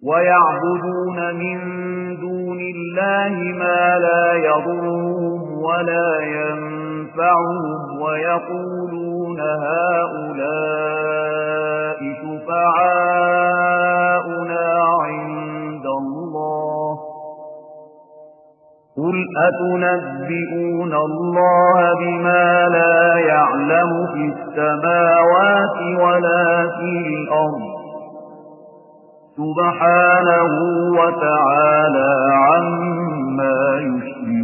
ويعبدون من دون الله ما لا يضرهم ولا ينفعهم ويقولون هؤلاء شفعاؤنا عند الله قل أتنبئون الله بما لا يعلم في السماوات ولا في الأرض سبحانه وتعالى عما يشركون